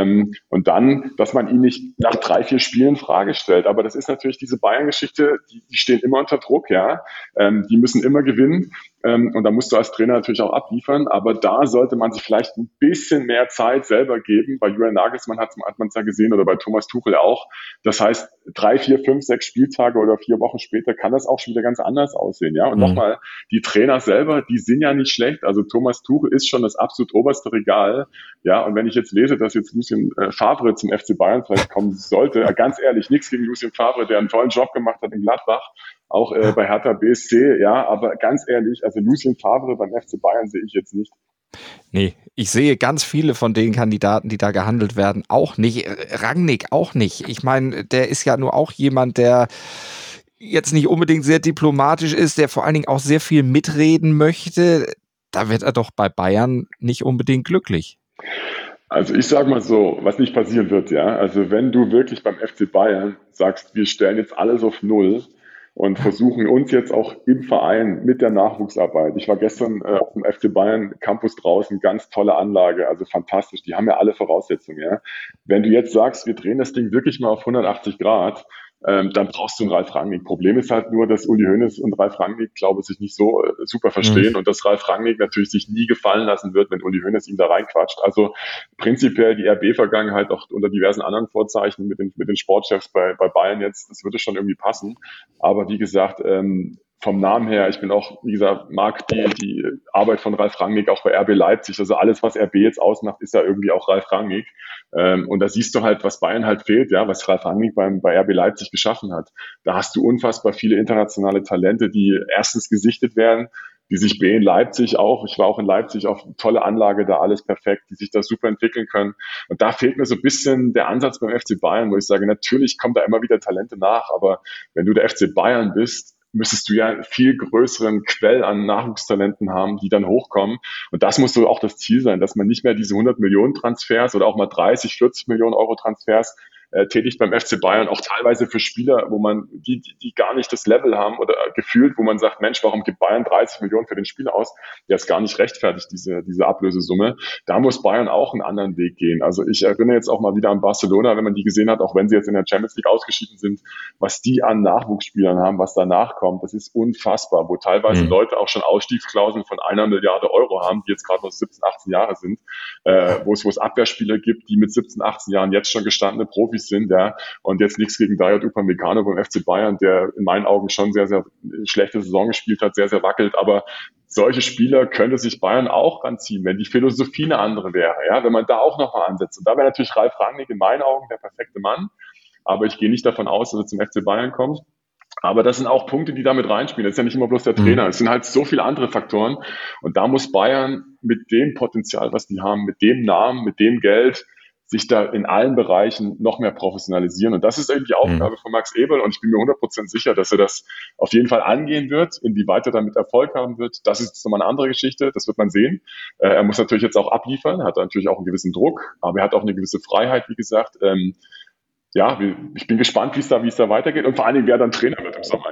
Und dann, dass man ihn nicht nach 3, 4 Spielen in Frage stellt. Aber das ist natürlich diese Bayern-Geschichte, die stehen immer unter Druck, ja. Die müssen immer gewinnen. Und da musst du als Trainer natürlich auch abliefern. Aber da sollte man sich vielleicht ein bisschen mehr Zeit selber geben. Bei Julian Nagelsmann hat man es ja gesehen oder bei Thomas Tuchel auch. Das heißt, 3, 4, 5, 6 Spieltage oder 4 Wochen später kann das auch schon wieder ganz anders aussehen, ja. Und nochmal, die Trainer selber, die sind ja nicht schlecht. Also Thomas Tuchel ist schon das absolut oberste Regal. Ja, und wenn ich jetzt lese, dass jetzt Lucien Favre zum FC Bayern vielleicht kommen sollte, ganz ehrlich, nichts gegen Lucien Favre, der einen tollen Job gemacht hat in Gladbach, auch bei Hertha BSC, ja, aber ganz ehrlich, also Lucien Favre beim FC Bayern sehe ich jetzt nicht. Nee, ich sehe ganz viele von den Kandidaten, die da gehandelt werden, auch nicht. Rangnick auch nicht. Ich meine, der ist ja nur auch jemand, der jetzt nicht unbedingt sehr diplomatisch ist, der vor allen Dingen auch sehr viel mitreden möchte. Da wird er doch bei Bayern nicht unbedingt glücklich. Also ich sage mal so, was nicht passieren wird, ja. Also wenn du wirklich beim FC Bayern sagst, wir stellen jetzt alles auf Null und versuchen uns jetzt auch im Verein mit der Nachwuchsarbeit. Ich war gestern auf dem FC Bayern Campus draußen, ganz tolle Anlage, also fantastisch. Die haben ja alle Voraussetzungen, ja. Wenn du jetzt sagst, wir drehen das Ding wirklich mal auf 180 Grad, dann brauchst du einen Ralf Rangnick. Problem ist halt nur, dass Uli Hoeneß und Ralf Rangnick, glaube ich, sich nicht so super verstehen und dass Ralf Rangnick natürlich sich nie gefallen lassen wird, wenn Uli Hoeneß ihm da reinquatscht. Also prinzipiell die RB-Vergangenheit auch unter diversen anderen Vorzeichen mit den Sportchefs bei Bayern jetzt, das würde schon irgendwie passen. Aber wie gesagt, vom Namen her, ich bin auch, wie gesagt, mag die Arbeit von Ralf Rangnick auch bei RB Leipzig. Also alles, was RB jetzt ausmacht, ist ja irgendwie auch Ralf Rangnick. Und da siehst du halt, was Bayern halt fehlt, ja, was Ralf Rangnick bei RB Leipzig geschaffen hat. Da hast du unfassbar viele internationale Talente, die erstens gesichtet werden, die sich in Leipzig auch, ich war auch in Leipzig auf tolle Anlage, da alles perfekt, die sich da super entwickeln können. Und da fehlt mir so ein bisschen der Ansatz beim FC Bayern, wo ich sage, natürlich kommen da immer wieder Talente nach, aber wenn du der FC Bayern bist, müsstest du ja einen viel größeren Quell an Nachwuchstalenten haben, die dann hochkommen. Und das muss so auch das Ziel sein, dass man nicht mehr diese 100 Millionen Transfers oder auch mal 30, 40 Millionen Euro Transfers tätigt beim FC Bayern, auch teilweise für Spieler, wo man die gar nicht das Level haben oder gefühlt, wo man sagt, Mensch, warum gibt Bayern 30 Millionen für den Spieler aus? Der ist gar nicht rechtfertigt, diese Ablösesumme. Da muss Bayern auch einen anderen Weg gehen. Also ich erinnere jetzt auch mal wieder an Barcelona, wenn man die gesehen hat, auch wenn sie jetzt in der Champions League ausgeschieden sind, was die an Nachwuchsspielern haben, was danach kommt, das ist unfassbar, wo teilweise Leute auch schon Ausstiegsklauseln von 1 Milliarde Euro haben, die jetzt gerade noch 17, 18 Jahre sind, wo es Abwehrspieler gibt, die mit 17, 18 Jahren jetzt schon gestandene Profis sind, ja, und jetzt nichts gegen Dayot Upamecano beim FC Bayern, der in meinen Augen schon sehr, sehr schlechte Saison gespielt hat, sehr, sehr wackelt, aber solche Spieler könnte sich Bayern auch ranziehen, wenn die Philosophie eine andere wäre, ja, wenn man da auch nochmal ansetzt. Und da wäre natürlich Ralf Rangnick in meinen Augen der perfekte Mann, aber ich gehe nicht davon aus, dass er zum FC Bayern kommt. Aber das sind auch Punkte, die damit reinspielen. Das ist ja nicht immer bloß der Trainer. Es sind halt so viele andere Faktoren. Und da muss Bayern mit dem Potenzial, was die haben, mit dem Namen, mit dem Geld, sich da in allen Bereichen noch mehr professionalisieren. Und das ist eben die Aufgabe von Max Eberl. Und ich bin mir 100% sicher, dass er das auf jeden Fall angehen wird. Inwieweit er damit Erfolg haben wird, das ist nochmal eine andere Geschichte. Das wird man sehen. Er muss natürlich jetzt auch abliefern. Er hat natürlich auch einen gewissen Druck. Aber er hat auch eine gewisse Freiheit, wie gesagt. Ja, ich bin gespannt, wie es da weitergeht. Und vor allen Dingen, wer dann Trainer wird im Sommer, ja.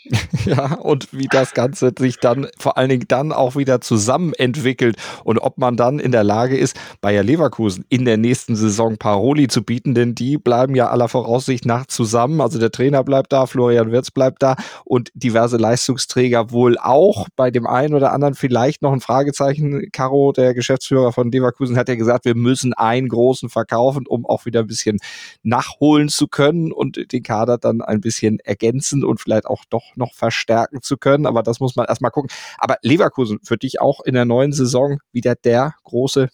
Ja, und wie das Ganze sich dann vor allen Dingen dann auch wieder zusammen entwickelt und ob man dann in der Lage ist, Bayer Leverkusen in der nächsten Saison Paroli zu bieten, denn die bleiben ja aller Voraussicht nach zusammen. Also der Trainer bleibt da, Florian Wirtz bleibt da und diverse Leistungsträger wohl auch. Bei dem einen oder anderen vielleicht noch ein Fragezeichen. Caro, der Geschäftsführer von Leverkusen, hat ja gesagt, wir müssen einen großen verkaufen, um auch wieder ein bisschen nachholen zu können und den Kader dann ein bisschen ergänzen und vielleicht auch doch noch verstärken zu können, aber das muss man erstmal gucken. Aber Leverkusen für dich auch in der neuen Saison wieder der große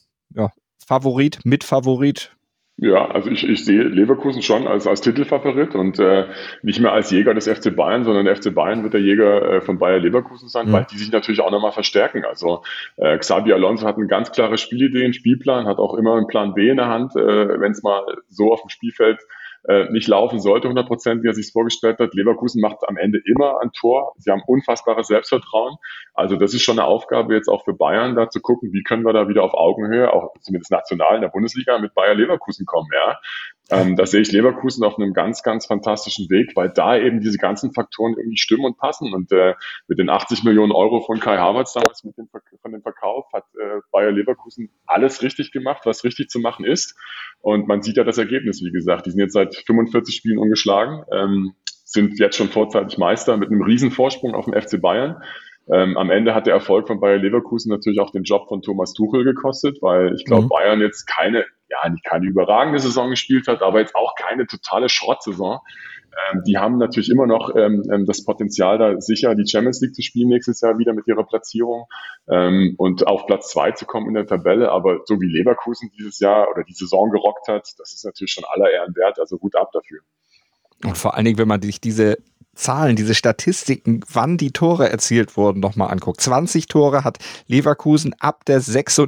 Favorit, Mitfavorit? Ja, also ich sehe Leverkusen schon als Titelfavorit und nicht mehr als Jäger des FC Bayern, sondern der FC Bayern wird der Jäger von Bayer Leverkusen sein, weil die sich natürlich auch nochmal verstärken. Also Xabi Alonso hat eine ganz klare Spielidee, einen Spielplan, hat auch immer einen Plan B in der Hand, wenn es mal so auf dem Spielfeld nicht laufen sollte, 100%, wie er sich vorgestellt hat. Leverkusen macht am Ende immer ein Tor. Sie haben unfassbares Selbstvertrauen. Also das ist schon eine Aufgabe jetzt auch für Bayern, da zu gucken, wie können wir da wieder auf Augenhöhe, auch zumindest national in der Bundesliga, mit Bayer Leverkusen kommen. Ja, da sehe ich Leverkusen auf einem ganz, ganz fantastischen Weg, weil da eben diese ganzen Faktoren irgendwie stimmen und passen. Und mit den 80 Millionen Euro von Kai Havertz damals von dem Verkauf hat Bayer Leverkusen alles richtig gemacht, was richtig zu machen ist. Und man sieht ja das Ergebnis, wie gesagt. Die sind jetzt seit 45 Spielen ungeschlagen, sind jetzt schon vorzeitig Meister mit einem riesen Vorsprung auf dem FC Bayern. Am Ende hat der Erfolg von Bayer Leverkusen natürlich auch den Job von Thomas Tuchel gekostet, weil ich glaube, Bayern jetzt nicht keine überragende Saison gespielt hat, aber jetzt auch keine totale Schrottsaison. Die haben natürlich immer noch das Potenzial, da sicher die Champions League zu spielen nächstes Jahr wieder mit ihrer Platzierung und auf Platz 2 zu kommen in der Tabelle. Aber so wie Leverkusen dieses Jahr oder die Saison gerockt hat, das ist natürlich schon aller Ehren wert. Also Hut ab dafür. Und vor allen Dingen, wenn man sich diese Zahlen, diese Statistiken, wann die Tore erzielt wurden, nochmal anguckt. 20 Tore hat Leverkusen ab der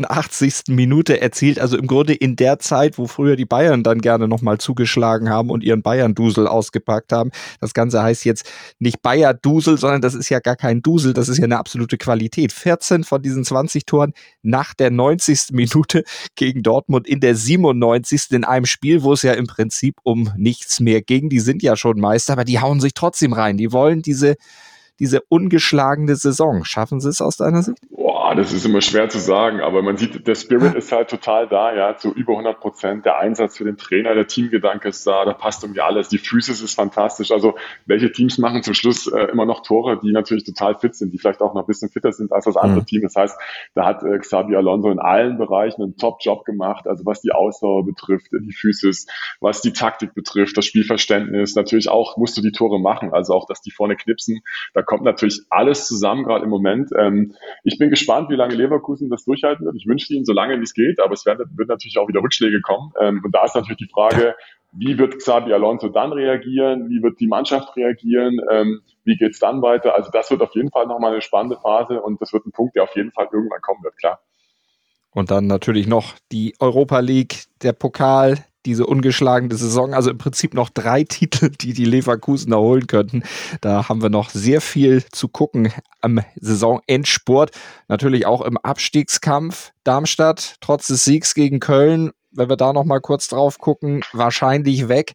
86. Minute erzielt, also im Grunde in der Zeit, wo früher die Bayern dann gerne nochmal zugeschlagen haben und ihren Bayern-Dusel ausgepackt haben. Das Ganze heißt jetzt nicht Bayer-Dusel, sondern das ist ja gar kein Dusel, das ist ja eine absolute Qualität. 14 von diesen 20 Toren nach der 90. Minute gegen Dortmund in der 97. in einem Spiel, wo es ja im Prinzip um nichts mehr ging. Die sind ja schon Meister, aber die hauen sich trotzdem rein. Die wollen diese ungeschlagene Saison. Schaffen sie es aus deiner Sicht? Boah, das ist immer schwer zu sagen, aber man sieht, der Spirit ist halt total da, ja, zu über 100%. Der Einsatz für den Trainer, der Teamgedanke ist da passt irgendwie alles. Die Physis ist fantastisch. Also, welche Teams machen zum Schluss immer noch Tore, die natürlich total fit sind, die vielleicht auch noch ein bisschen fitter sind als das andere Team. Das heißt, da hat Xabi Alonso in allen Bereichen einen Top-Job gemacht. Also, was die Ausdauer betrifft, die Physis, was die Taktik betrifft, das Spielverständnis. Natürlich auch musst du die Tore machen. Also auch, dass die vorne knipsen. Da kommt natürlich alles zusammen, gerade im Moment. Ich bin gespannt, wie lange Leverkusen das durchhalten wird. Ich wünsche ihnen so lange, wie es geht, aber es wird natürlich auch wieder Rückschläge kommen. Und da ist natürlich die Frage, wie wird Xabi Alonso dann reagieren? Wie wird die Mannschaft reagieren? Wie geht's dann weiter? Also das wird auf jeden Fall nochmal eine spannende Phase und das wird ein Punkt, der auf jeden Fall irgendwann kommen wird, klar. Und dann natürlich noch die Europa League, der Pokal, diese ungeschlagene Saison, also im Prinzip noch 3 Titel, die Leverkusen erholen könnten. Da haben wir noch sehr viel zu gucken am Saisonendspurt. Natürlich auch im Abstiegskampf. Darmstadt, trotz des Siegs gegen Köln, wenn wir da noch mal kurz drauf gucken, wahrscheinlich weg.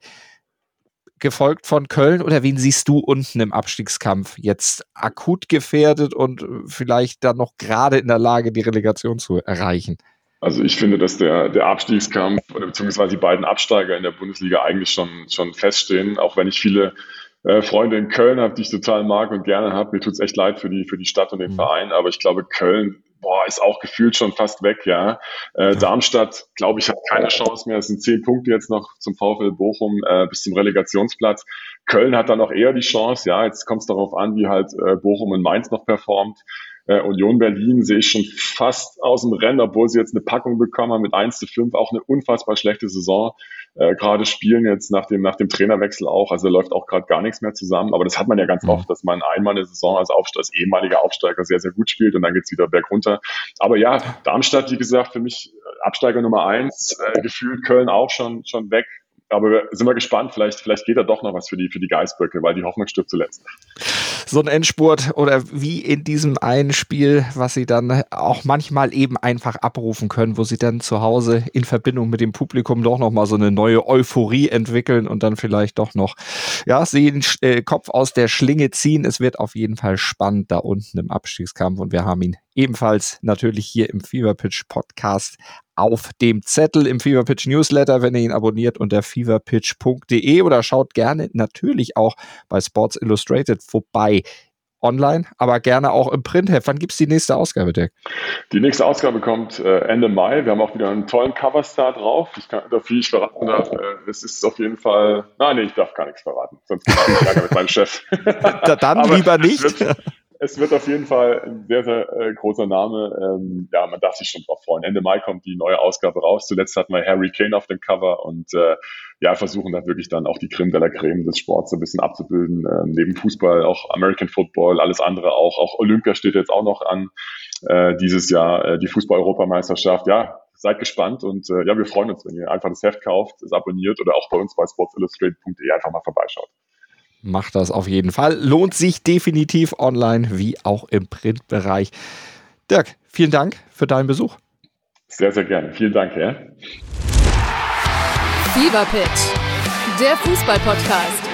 Gefolgt von Köln, oder wen siehst du unten im Abstiegskampf? Jetzt akut gefährdet und vielleicht dann noch gerade in der Lage, die Relegation zu erreichen? Also ich finde, dass der Abstiegskampf oder beziehungsweise die beiden Absteiger in der Bundesliga eigentlich schon feststehen, auch wenn ich viele Freunde in Köln habe, die ich total mag und gerne habe. Mir tut's echt leid für die Stadt und den Verein, aber ich glaube, Köln ist auch gefühlt schon fast weg, ja. Darmstadt, glaube ich, hat keine Chance mehr. Es sind 10 Punkte jetzt noch zum VfL Bochum bis zum Relegationsplatz. Köln hat dann auch eher die Chance, ja. Jetzt kommt es darauf an, wie halt Bochum und Mainz noch performt. Union Berlin sehe ich schon fast aus dem Rennen, obwohl sie jetzt eine Packung bekommen haben mit 1:5, auch eine unfassbar schlechte Saison. Gerade spielen jetzt nach dem Trainerwechsel auch, also läuft auch gerade gar nichts mehr zusammen, aber das hat man ja ganz oft, dass man einmal eine Saison als ehemaliger Aufsteiger sehr, sehr gut spielt und dann geht's wieder bergunter. Aber ja, Darmstadt, wie gesagt, für mich Absteiger Nummer 1, gefühlt Köln auch schon weg. Aber sind wir gespannt, vielleicht geht da doch noch was für die Geißböcke, weil die Hoffnung stirbt zuletzt. So ein Endspurt oder wie in diesem einen Spiel, was sie dann auch manchmal eben einfach abrufen können, wo sie dann zu Hause in Verbindung mit dem Publikum doch nochmal so eine neue Euphorie entwickeln und dann vielleicht doch noch, sie den Kopf aus der Schlinge ziehen. Es wird auf jeden Fall spannend da unten im Abstiegskampf und wir haben ihn ebenfalls natürlich hier im Fever Pitch Podcast auf dem Zettel im Fever Pitch Newsletter, wenn ihr ihn abonniert unter feverpitch.de oder schaut gerne natürlich auch bei Sports Illustrated vorbei. Online, aber gerne auch im Printheft. Wann gibt es die nächste Ausgabe, Dirk? Die nächste Ausgabe kommt Ende Mai. Wir haben auch wieder einen tollen Coverstar drauf. Ich verraten darf, es ist auf jeden Fall... Nein, ich darf gar nichts verraten. Sonst gibt es Ärger mit meinem Chef. Dann aber lieber nicht. Es wird auf jeden Fall ein sehr, sehr großer Name. Man darf sich schon drauf freuen. Ende Mai kommt die neue Ausgabe raus. Zuletzt hatten wir Harry Kane auf dem Cover und versuchen da wirklich dann auch die Creme de la Creme des Sports so ein bisschen abzubilden. Neben Fußball auch American Football, alles andere auch. Auch Olympia steht jetzt auch noch an dieses Jahr, die Fußball-Europameisterschaft. Ja, seid gespannt und wir freuen uns, wenn ihr einfach das Heft kauft, es abonniert oder auch bei uns bei sportsillustrated.de einfach mal vorbeischaut. Macht das auf jeden Fall. Lohnt sich definitiv online wie auch im Printbereich. Dirk, vielen Dank für deinen Besuch. Sehr, sehr gerne. Vielen Dank. Ja. Fever Pitch, der Fußball-Podcast.